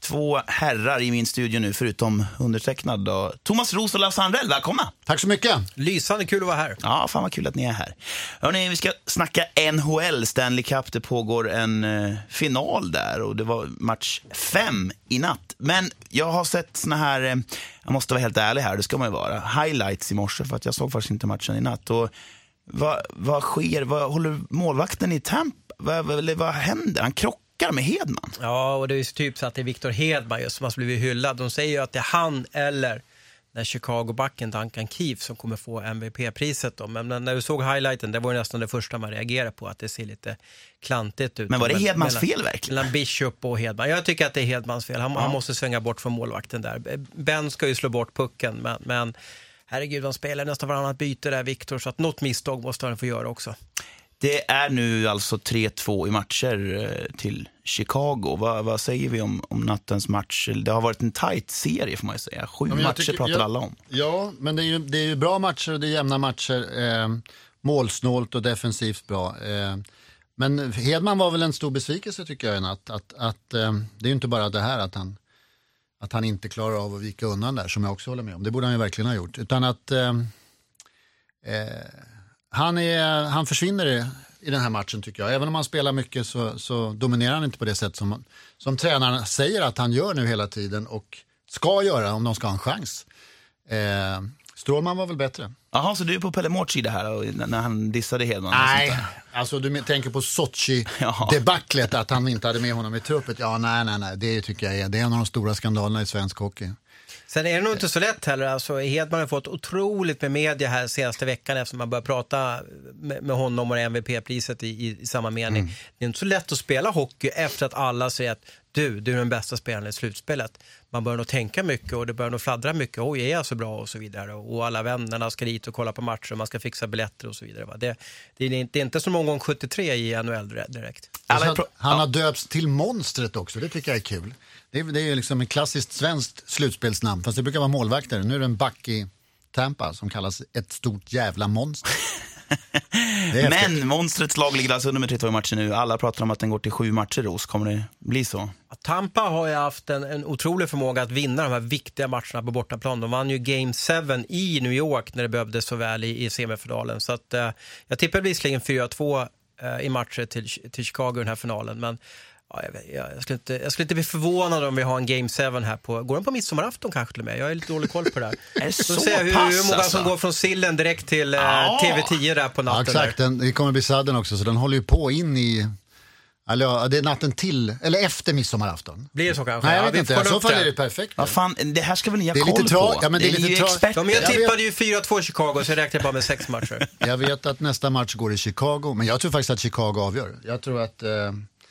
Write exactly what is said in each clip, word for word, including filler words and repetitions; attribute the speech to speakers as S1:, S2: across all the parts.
S1: två herrar i min studio nu, förutom undertecknad då. Thomas Roos och Lasse Andrell, välkomna.
S2: Tack så mycket.
S3: Lysande kul att vara här.
S1: Ja, fan vad kul att ni är här. Hörrni, vi ska snacka N H L, Stanley Cup. Det pågår en eh, final där och det var match fem i natt. Men jag har sett såna här, eh, jag måste vara helt ärlig här, det ska man ju vara, highlights i morse för att jag såg faktiskt inte matchen i natt. Och vad, vad sker, vad håller målvakten i Tampa? Vad, vad, vad händer? Han krockar med Hedman.
S3: Ja, och det är ju typ så att det är Victor Hedman just som har blivit hyllad. De säger ju att det är han eller den Chicago-backen Duncan Keefe som kommer få M V P-priset då. Men när du såg highlighten, det var ju nästan det första man reagerade på, att det ser lite klantigt ut.
S1: Men var det Hedmans
S3: mellan,
S1: fel verkligen?
S3: Mellan Bishop och Hedman. Jag tycker att det är Hedmans fel. Han,
S1: ja.
S3: han måste svänga bort från målvakten där. Ben ska ju slå bort pucken, men, men herregud, de spelar nästan varannat byte där, Victor, så att något misstag måste han få göra också.
S1: Det är nu alltså tre två i matcher till Chicago. Vad, vad säger vi om, om nattens match? Det har varit en tight serie får man ju säga. Sju ja, matcher tycker, pratar jag, alla om.
S2: Ja, men det är ju, det är ju bra matcher och det är jämna matcher. Eh, målsnålt och defensivt bra. Eh, men Hedman var väl en stor besvikelse tycker jag i natt. Att, att, eh, det är ju inte bara det här att han, att han inte klarar av att vika undan där, som jag också håller med om. Det borde han ju verkligen ha gjort. Utan att... Eh, eh, Han, är, han försvinner i, i den här matchen tycker jag. Även om han spelar mycket så, så dominerar han inte på det sätt som, som tränaren säger att han gör nu hela tiden och ska göra om de ska ha en chans. Eh, Strålman var väl bättre.
S1: Jaha, så du är på Pelle Mårts sida här när han dissade Hedman?
S2: Nej, alltså du tänker på Sochi-debaclet att han inte hade med honom i truppet. Ja, nej, nej, nej, det tycker jag är, det är en av de stora skandalerna i svensk hockey.
S3: Sen är det nog inte så lätt heller. Alltså, Hedman har fått otroligt med media här senaste veckan efter man börjar prata med, med honom och M V P-priset i, i, i samma mening. Mm. Det är inte så lätt att spela hockey efter att alla säger att du, du är den bästa spelaren i slutspelet. Man börjar nog tänka mycket och det börjar nog fladdra mycket. Oj, är jag så bra och så vidare. Och alla vännerna ska dit och kolla på matcher och man ska fixa biljetter och så vidare. Va? Det, det, är, det är inte som någon gång sjuttiotre i N H L direkt.
S2: Han, han har döpts till monstret också, det tycker jag är kul. Det är, det är liksom ett klassiskt svenskt slutspelsnamn, fast det brukar vara målvakter. Nu är det en back i Tampa som kallas ett stort jävla monster.
S1: Men monstrets lag ligger alltså under med tre två i matchen nu. Alla pratar om att den går till sju matcher, Ros. Kommer det bli så?
S3: Tampa har ju haft en, en otrolig förmåga att vinna de här viktiga matcherna på bortaplan. De vann ju Game sju i New York när det behövdes så väl i, i semifinalen. Så att, eh, jag tippar visserligen fyra två eh, i matcher till, till Chicago i den här finalen. Men ja, jag, jag, jag, skulle inte, jag skulle inte bli förvånad om vi har en Game sju här på... Går den på midsommarafton kanske till och med? Jag är lite dålig koll på det här.
S1: Är det så, så
S3: se hur,
S1: pass,
S3: hur många
S1: alltså?
S3: som går från sillen direkt till eh,
S1: ja.
S3: T V tio där på natten.
S2: Ja, exakt, den, det kommer bli sadden också, så den håller ju på in i... Alltså, det är natten till, eller efter midsommarafton.
S3: Blir det så kanske?
S2: Nej, jag
S3: ja,
S2: vet inte, i så fall är det perfekt.
S1: Vad fan, det här ska väl ni ha
S2: det är
S1: koll
S2: lite tra-
S1: på?
S2: ja, men det är,
S1: det är
S2: lite
S1: ju
S2: tra-
S1: expert.
S3: Ja, men jag tippade
S2: vet...
S3: ju fyra två Chicago, så jag räknar bara med sex matcher.
S2: Jag vet att nästa match går i Chicago, men jag tror faktiskt att Chicago avgör. Jag tror att... Eh...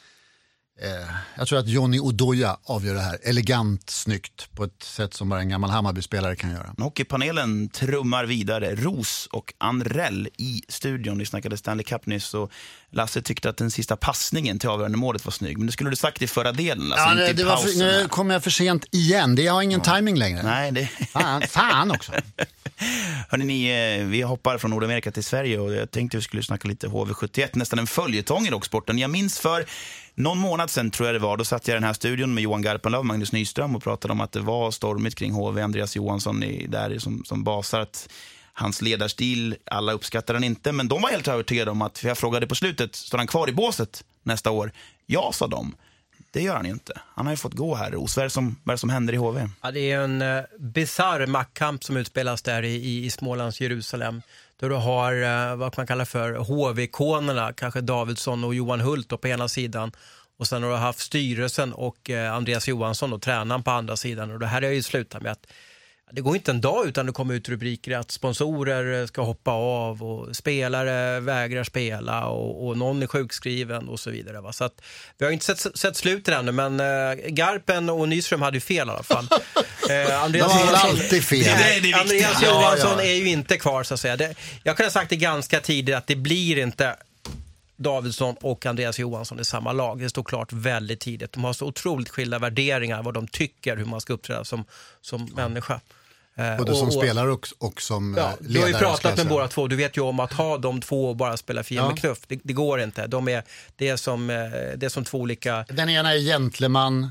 S2: Eh, jag tror att Johnny Oduya avgör det här elegant, snyggt på ett sätt som bara en gammal Hammarby-spelare kan göra.
S1: Hockeypanelen trummar vidare. Roos och Andrell i studion. Ni snackade Stanley Cup nyss och Lasse tyckte att den sista passningen till avgörande målet var snygg. Men det skulle du sagt i förra delen. Alltså,
S2: ja,
S1: inte
S2: det,
S1: i
S2: det var för, nu kommer jag för sent igen. Det har ingen ja. timing längre.
S1: Nej, det...
S2: fan, fan också.
S1: Hörrni, ni, vi hoppar från Nordamerika till Sverige och jag tänkte vi skulle snacka lite H V sjuttioett. Nästan en följetong i rocksporten. Jag minns för någon månad sedan tror jag det var, då satt jag i den här studion med Johan Garpenlöv och Magnus Nyström och pratade om att det var stormigt kring H V. Andreas Johansson är där som, som basar, att hans ledarstil, alla uppskattar den inte, men de var helt övertygade om att, för jag frågade på slutet, står han kvar i båset nästa år? Ja, sa de. Det gör han ju inte. Han har ju fått gå här. Och vad är det som, vad är det som händer i H V?
S3: Ja, det är en uh, bizarr maktkamp som utspelas där i, i, i Smålands Jerusalem. Då du har uh, vad man kallar för H V-ikonerna, kanske Davidsson och Johan Hult på ena sidan. Och sen har du haft styrelsen och uh, Andreas Johansson och tränaren på andra sidan. Och det här är ju slutat med att det går inte en dag utan det kommer ut rubriker att sponsorer ska hoppa av och spelare vägrar spela och, och någon är sjukskriven och så vidare. Va? Så att, vi har inte sett, sett slutet ännu, men äh, Garpen och Nyström hade ju fel i alla fall. äh, Andreas
S2: De har alltid fel.
S3: Det,
S1: det, det är
S3: Andreas Johansson
S2: ja, ja.
S3: är ju inte kvar så att säga. Det, jag kan ha sagt det ganska tidigt att det blir inte Davidsson och Andreas Johansson i samma lag. Det står klart väldigt tidigt. De har så otroligt skilda värderingar vad de tycker hur man ska uppträda som, som människa.
S2: Både som och, spelare och, och som
S3: ja,
S2: ledare.
S3: Du har ju pratat med båda två. Du vet ju om att ha de två och bara spela fin ja. med knuff. Det, det går inte. De är, det, är som, det är som två olika...
S2: Den ena är gentleman,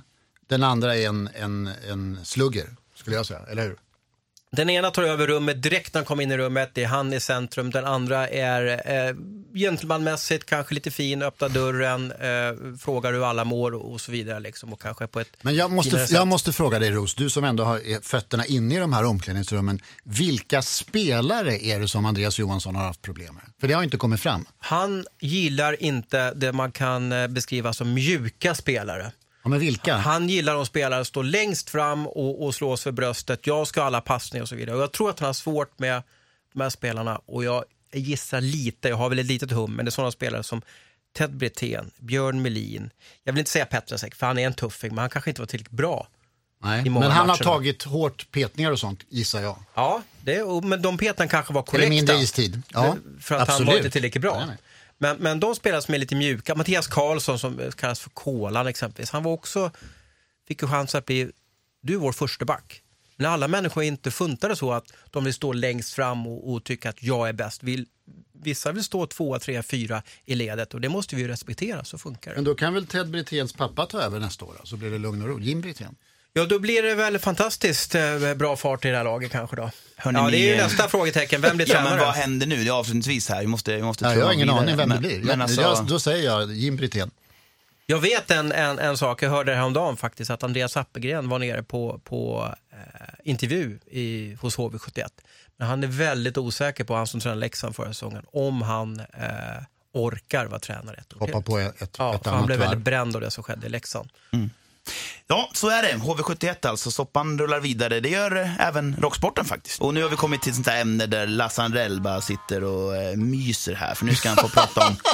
S2: Den andra är en, en, en slugger, skulle jag säga, eller hur?
S3: Den ena tar över rummet direkt när han kommer in i rummet. Det är han i centrum. Den andra är eh, gentlemanmässigt, kanske lite fin, öppnar dörren, eh, frågar hur alla mår och så vidare. Liksom, och kanske på ett
S2: Men jag måste, jag måste fråga dig, Ros, du som ändå har fötterna inne i de här omklädningsrummen. Vilka spelare är det som Andreas Johansson har haft problem med? För det har inte kommit fram.
S3: Han gillar inte det man kan beskriva som mjuka spelare.
S2: Ja, men vilka?
S3: Han gillar de spelare som står längst fram och, och slås för bröstet. Jag ska ha alla passningar och så vidare. Och jag tror att han har svårt med de här spelarna. Och jag gissar lite, jag har väl ett litet hum, men det är sådana spelare som Ted Brithén, Björn Melin. Jag vill inte säga Petrasek, för han är en tuffing, men han kanske inte var tillräckligt bra.
S2: Nej, men han matcherna. Har tagit hårt petningar och sånt, gissar jag.
S3: Ja, det, men de petningarna kanske var korrekta.
S2: Eller mindre istid. Ja,
S3: för att
S2: absolut.
S3: Han var inte tillräckligt bra.
S2: Nej, nej.
S3: Men, men de spelare som är lite mjuka, Mattias Karlsson som kallas för Kolan exempelvis, han var också, fick ju chans att bli, du är vår första back. Men alla människor är inte funtade så att de vill stå längst fram och, och tycka att jag är bäst. Vill, vissa vill stå två, tre, fyra i ledet och det måste vi ju respektera, så funkar det.
S2: Men då kan väl Ted Briténs pappa ta över nästa år, så blir det lugn och ro. Jim Brithén.
S3: Ja, då blir det väl fantastiskt eh, bra fart i det här laget kanske då.
S1: Hörrni,
S3: ja, det är ju
S1: ni,
S3: nästa frågetecken. Vem blir
S1: ja,
S3: tränare?
S1: men vad händer nu? Det är avslutningsvis här. Vi måste, vi måste
S2: ja, jag har ingen aning vem
S1: men,
S2: det blir.
S1: Men
S2: jag,
S1: alltså...
S2: jag, då säger jag Jim Brithén.
S3: Jag vet en, en, en sak, jag hörde häromdagen faktiskt att Andreas Appelgren var nere på, på eh, intervju i, hos H V sjuttioett. Men han är väldigt osäker på, han som tränade Leksand förra säsongen, om han eh, orkar vara tränare ett år
S2: Hoppa
S3: till.
S2: på ett, ett,
S3: ja,
S2: ett
S3: han
S2: annat
S3: blev
S2: varv.
S3: väldigt bränd av det som skedde i Leksand.
S1: Mm. Ja, så är det. H V sjuttioett alltså. Soppan rullar vidare. Det gör eh, även rocksporten faktiskt. Och nu har vi kommit till ett sånt här ämne där Lasse Andrell bara sitter och eh, myser här. För nu ska han få prata om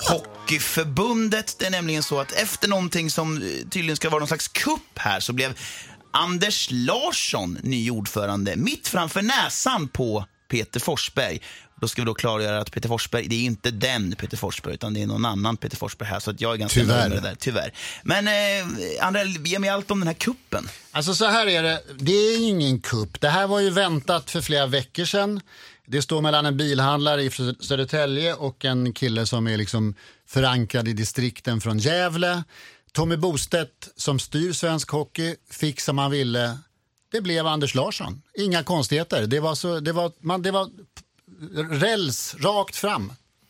S1: Hockeyförbundet. Det är nämligen så att efter någonting som tydligen ska vara någon slags kupp här så blev Anders Larsson ny ordförande mitt framför näsan på Peter Forsberg. Då ska vi då klargöra att Peter Forsberg, det är inte den Peter Forsberg utan det är någon annan Peter Forsberg här, så att jag är ganska nöjd med det där, tyvärr. Men eh, Andrell, ge mig allt om den här kuppen.
S2: Alltså så här är det, det är ingen kupp. Det här var ju väntat för flera veckor sedan. Det står mellan en bilhandlare i Södertälje och en kille som är liksom förankrad i distrikten från Gävle. Tommy Bostedt som styr svensk hockey fick som han ville. Det blev Anders Larsson. Inga konstigheter. Det var så, det var, man, det var räls rakt fram.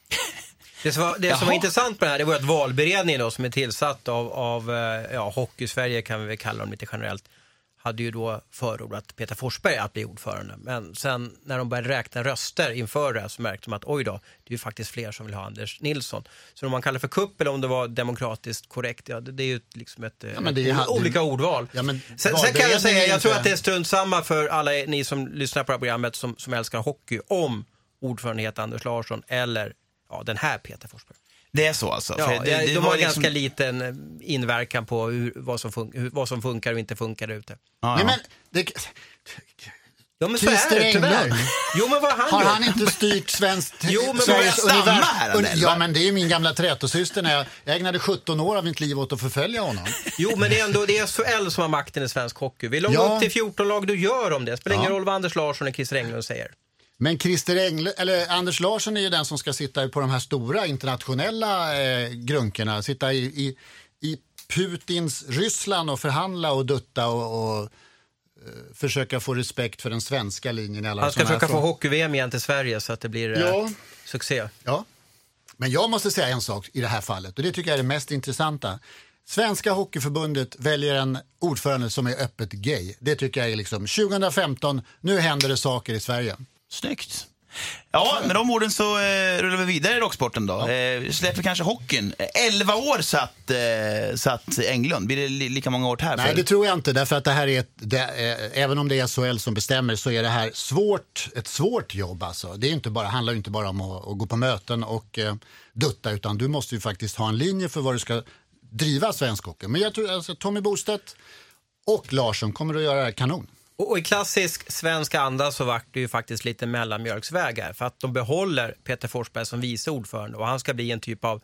S3: Det som var, det som var intressant på det här, det var att valberedningen då, som är tillsatt av, av ja, Hockey-Sverige kan vi väl kalla dem lite generellt, hade ju då förordat Peter Forsberg att bli ordförande. Men sen när de började räkna röster inför det så märkte de att oj då, det är ju faktiskt fler som vill ha Anders Nilsson. Så om man kallar för kupp eller om det var demokratiskt korrekt, ja, det, det är ju liksom ett, ja, men det är, ett, olika ordval.
S2: Ja, men
S3: sen, sen kan jag säga, jag inte... tror att det är strunt samma för alla ni som lyssnar på det här programmet som, som älskar hockey, om ordförande heter Anders Larsson eller ja, den här Peter Forsberg.
S1: Det är så alltså?
S3: Ja,
S1: för det, det
S3: de
S1: var
S3: har
S1: liksom...
S3: ganska liten inverkan på hur, vad, som fun- hur, vad som funkar och inte funkar ute.
S1: Ja,
S2: Nej,
S1: ja.
S2: men det...
S3: Ja, men så är det, tyvärr. Jo, men vad han
S2: har
S3: gör?
S2: han inte styrt svenskt
S1: Jo, men
S2: Sveriges
S1: vad jag
S2: univers...
S1: här,
S2: Un... Ja, men det är ju min gamla trätosyster. När jag... jag ägnade sjutton år av mitt liv åt att förfölja honom.
S3: Jo, men det är ändå det är S H L som har makten i svensk hockey. Vill de
S2: ja.
S3: gå upp till fjorton lag, du gör om det. Spelar
S2: ja.
S3: ingen roll vad Anders Larsson och Christer Englund säger.
S2: Men Christer Englund, eller Anders Larsson är ju den som ska sitta på de här stora internationella eh, grunkorna. Sitta i, i, i Putins Ryssland och förhandla och dutta och... och eh, försöka få respekt för den svenska linjen i alla.
S3: Han ska försöka
S2: frågor.
S3: få hockey-V M igen till Sverige så att det blir
S2: ja.
S3: eh, succé.
S2: Ja, men jag måste säga en sak i det här fallet och det tycker jag är det mest intressanta. Svenska Hockeyförbundet väljer en ordförande som är öppet gay. Det tycker jag är liksom tjugo femton, nu händer det saker i Sverige.
S1: Snyggt. Ja, med de orden så eh, rullar vi vidare i rocksporten då. Ja. Eh, släpper kanske hockeyn. elva år satt, eh, satt Englund. Blir det li- lika många år här?
S2: Nej,
S1: för?
S2: det tror jag inte. Därför att det här är ett, det, eh, även om det är S H L som bestämmer så är det här svårt, ett svårt jobb. Alltså. Det är inte bara, handlar ju inte bara om att, att gå på möten och eh, dutta, utan du måste ju faktiskt ha en linje för vad du ska driva svensk hockey. Men jag tror alltså Tommy Bostedt och Larsson kommer att göra det här kanon.
S3: Och i klassisk svensk anda så vart det ju faktiskt lite mellanmjölksväg här. För att de behåller Peter Forsberg som vice ordförande och han ska bli en typ av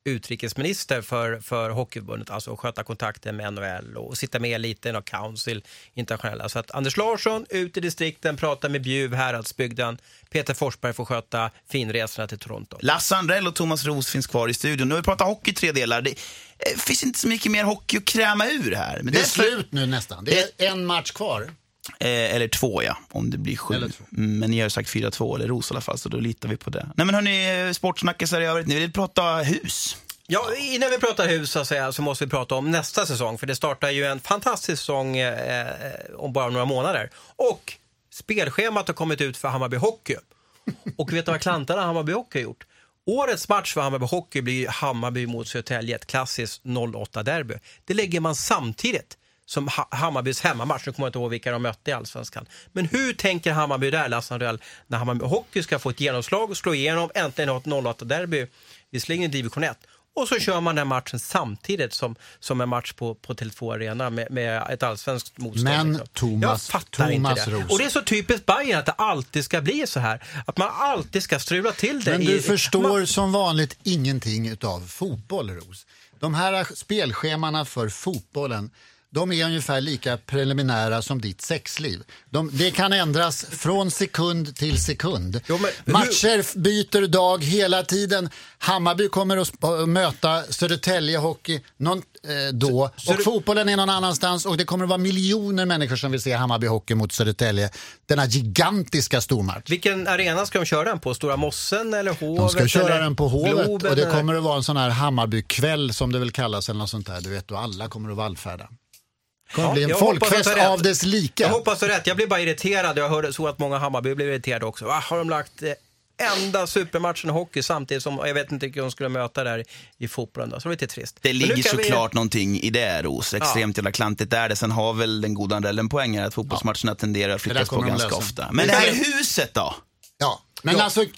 S3: utrikesminister för, för Hockeyförbundet, alltså sköta kontakten med N H L och sitta med lite i Council internationella. Så att Anders Larsson ut i distrikten, pratar med Bjuv, Häradsbygden. Peter Forsberg får sköta finresorna till Toronto.
S1: Lasse Andrell och Thomas Roos finns kvar i studion. Nu har vi pratat hockey i tre delar. Det eh, finns inte så mycket mer hockey att kräma ur här. Men
S2: Det är
S1: därför-
S2: slut nu nästan. Det är en match kvar.
S1: Eh, eller två, ja, om det blir sju.
S2: Eller två.
S1: Mm, men ni har ju sagt fyra två, eller Ros i alla fall, så då litar vi på det. Nej men hörni, sportsnackisar i övrigt, ni vill prata hus.
S3: Ja, innan vi pratar hus så, att säga, så måste vi prata om nästa säsong. För det startar ju en fantastisk säsong eh, om bara några månader. Och spelschemat har kommit ut för Hammarby Hockey. Och vet du vad klantarna Hammarby Hockey har gjort? Årets match för Hammarby Hockey blir Hammarby mot Södertälje, ett klassiskt noll åtta derby. Det lägger man samtidigt som ha- Hammarbys hemmamatch. Nu kommer jag inte ihåg vilka de mötte i Allsvenskan. Men hur tänker Hammarby där, Lasse Andrell, när Hammarby Hockey ska få ett genomslag och slå igenom, äntligen ha ett noll åtta derby, visserligen i division ett. Och så kör man den matchen samtidigt som, som en match på, på Tele två Arena med, med ett allsvenskt motstånd.
S2: Men
S3: liksom.
S2: Thomas-
S3: Jag fattar
S2: Thomas
S3: inte det.
S2: Roos.
S3: Och det är så typiskt Bayern att det alltid ska bli så här. Att man alltid ska strula till det.
S2: Men
S3: i-
S2: du förstår
S3: man,
S2: som vanligt ingenting utav fotboll, Ros. De här spelschemana för fotbollen, de är ungefär lika preliminära som ditt sexliv. De, det kan ändras från sekund till sekund.
S3: Jo, men hur-
S2: Matcher byter dag hela tiden. Hammarby kommer att sp- möta Södertälje Hockey någon, eh, då.
S3: så
S2: och
S3: du-
S2: fotbollen är någon annanstans. Och det kommer att vara miljoner människor som vill se Hammarby Hockey mot Södertälje. Denna gigantiska stormatch.
S3: vilken arena ska de köra den på? Stora Mossen eller Hovet?
S2: De ska köra
S3: eller
S2: den på Hovet
S3: Globen,
S2: och det
S3: eller?
S2: kommer att vara en sån här Hammarbykväll som det väl kallas eller något sånt där. Du vet, och alla kommer att vallfärda. Det kommer
S3: Ja,
S2: att bli en
S3: jag hoppas
S2: folkfest
S3: att du har rätt.
S2: av dess lika.
S3: Jag hoppas du har rätt. Jag blir bara irriterad. Jag hörde så att många Hammarby blev irriterade också. Va, har de lagt eh, enda supermatchen i hockey samtidigt som, jag vet inte vilka de skulle möta där i, i fotbollen då. Så det är lite trist.
S1: Det
S3: Men nu
S1: ligger
S3: kan vi-
S1: såklart någonting i det, Ros. Extremt jävla klantigt är det. Sen har väl den goda Andrellen poänger att fotbollsmatcherna tenderar att flyttas på
S2: kommer de
S1: ganska
S2: lösa.
S1: ofta. Men det här huset då?
S2: Ja, men
S3: Ja.
S2: alltså eh,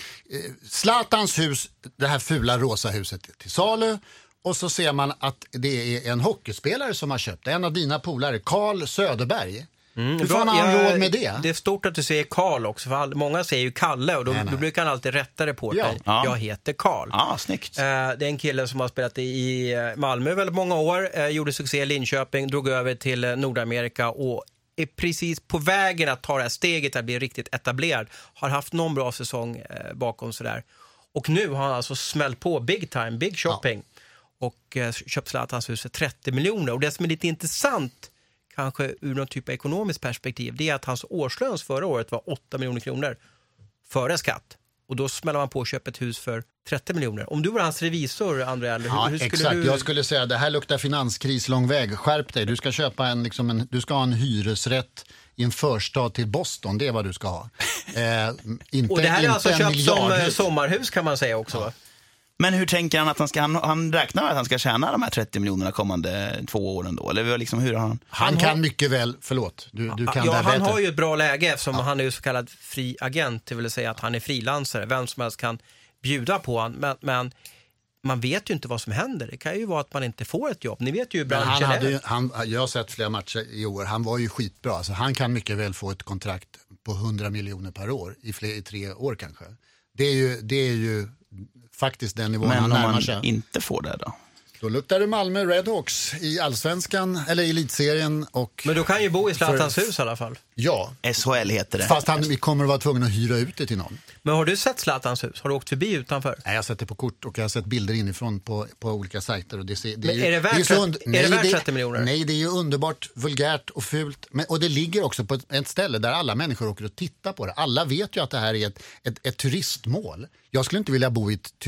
S2: Zlatans hus, det här fula rosa huset är till salu. Och så ser man att det är en hockeyspelare som har köpt det. En av dina polare, Carl Söderberg. Hur fan har han
S3: Jag-
S2: råd med det?
S3: Det är stort att du säger Karl också, för all, många säger ju Kalle och då,
S2: Nej, nej.
S3: då brukar han alltid rätta det på
S2: Ja.
S3: dig.
S1: Ja.
S3: Jag heter Karl.
S1: Ja, snyggt.
S3: Eh, det är en kille som har spelat i eh, Malmö väldigt många år, eh, gjorde succé i Linköping, drog över till eh, Nordamerika och är precis på vägen att ta det här steget att bli riktigt etablerad. Har haft någon bra säsong eh, bakom sådär. Och nu har han alltså smällt på big time, big shopping. Och eh, köpt Zlatans hus för trettio miljoner. Och det som är lite intressant, kanske ur någon typ av ekonomiskt perspektiv, det är att hans årslön förra året var åtta miljoner kronor före skatt. Och då smäller man på och köper ett hus för trettio miljoner. Om du var hans revisor, André, hur,
S2: Ja,
S3: hur skulle
S2: exakt.
S3: du...
S2: Jag skulle säga det här luktar finanskris lång väg. Skärp dig. Du ska köpa en, liksom en, du ska ha en hyresrätt i en förstad till Boston. Det är vad du ska ha. Eh, inte,
S3: Och det här är
S2: inte
S3: alltså
S2: en
S3: köpt som eh,
S2: miljardhus.
S3: sommarhus kan man säga också, va?
S1: Men hur tänker han att han ska, han, han räknar med att han ska tjäna de här trettio miljonerna kommande två åren då? Eller liksom, hur har han?
S2: Han kan mycket väl, förlåt, du, du kan
S3: Ja,
S2: det här
S3: han
S2: bättre.
S3: har ju ett bra läge eftersom han är ju så kallad fri agent, det vill säga att han är frilansare. Vem som helst kan bjuda på han, men, men man vet ju inte vad som händer. Det kan ju vara att man inte får ett jobb. Ni vet ju hur
S2: Men
S3: branschen
S2: han hade
S3: är.
S2: ju, han, jag har sett flera matcher i år. Han var ju skitbra. Alltså, han kan mycket väl få ett kontrakt på hundra miljoner per år i, fler, i tre år kanske. Det är ju, det är ju faktiskt den nivån
S1: Men
S2: han
S1: om
S2: närmar
S1: man
S2: sig.
S1: inte får det då?
S2: Då luktar det Malmö Redhawks i allsvenskan eller i elitserien. Och,
S3: Men du kan ju bo i Zlatans
S2: För-
S3: hus i alla fall.
S2: ja,
S1: S H L heter det.
S2: fast han, vi kommer att vara tvungna att hyra ut det till någon.
S3: Men har du sett Zlatans hus? Har du åkt förbi utanför?
S2: Nej, jag har sett det på kort och jag har sett bilder inifrån på, på olika sajter. Och det, ser, det
S3: Men
S2: ju-
S3: är det värt
S2: ju så
S3: trettio
S2: und-
S3: är det
S2: nej,
S3: värt trettio miljoner?
S2: Nej, det är ju underbart, vulgärt och fult. Men, och det ligger också på ett, ett ställe där alla människor åker och tittar på det. Alla vet ju att det här är ett, ett, ett turistmål. Jag skulle inte vilja bo i ett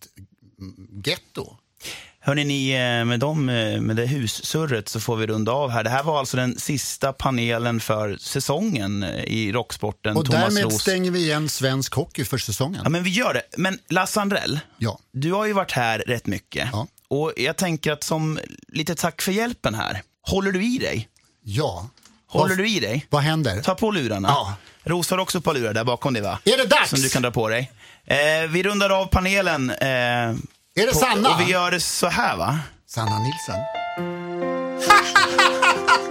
S2: turistgetto.
S1: Hörrni, ni, eh, med, dem, eh, med det hussurret så får vi runda av här. Det här var alltså den sista panelen för säsongen eh, i rocksporten.
S2: Och
S1: Thomas
S2: därmed
S1: Roos.
S2: stänger vi igen svensk hockey för säsongen.
S1: Ja, men vi gör det. Men Lasse Andrell,
S2: Ja.
S1: du har ju varit här rätt mycket.
S2: Ja.
S1: Och jag tänker att som lite tack för hjälpen här, håller du i dig?
S2: Ja.
S1: Håller
S2: vad,
S1: du i dig?
S2: Vad händer?
S1: Ta på lurarna.
S2: Ja.
S1: Ros har också på lurar där bakom dig, va?
S2: Är det dags?
S1: Som du kan dra på dig. Eh, vi rundar av panelen. Eh,
S2: Är det
S1: på,
S2: Sanna?
S1: Och vi gör det så här, va?
S2: Sanna Nilsson.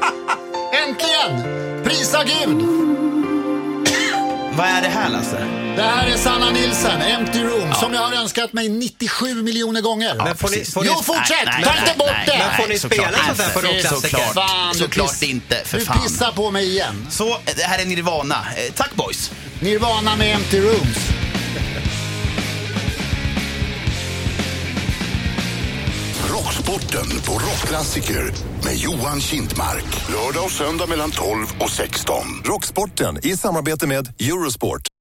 S2: Äntligen! Prisa Gud!
S1: Vad är det här, Lasse?
S2: Det här är Sanna Nilsson, Empty Room, ja. som jag har önskat mig nittiosju miljoner gånger.
S3: Ja, men får ni, får
S2: jo,
S3: ni,
S2: fortsätt!
S1: Nej,
S2: Ta inte bort
S1: nej,
S2: det!
S3: Men får ni spela sånt här på rockklassiker?
S1: Såklart, såklart inte, för
S2: du
S1: fan.
S2: Du pissar på mig igen.
S1: Så, det här är Nirvana. Eh, tack boys.
S2: Nirvana med Empty Rooms.
S4: Rocksporten på Rockklassiker med Johan Kintmark. Lördag och söndag mellan tolv och sexton.
S5: Rocksporten i samarbete med Eurosport.